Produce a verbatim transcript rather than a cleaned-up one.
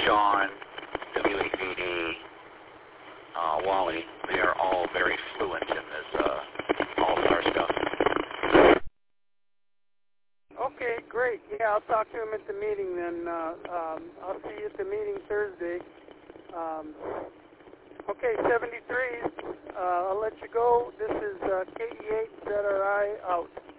Sean, W A V D, uh, Wally, they are all very fluent in this uh, all-star stuff. Okay, great. Yeah, I'll talk to him at the meeting then. Uh, um, I'll see you at the meeting Thursday. Um, okay, seventy-three. Uh, I'll let you go. This is uh, K E eight Z R I out.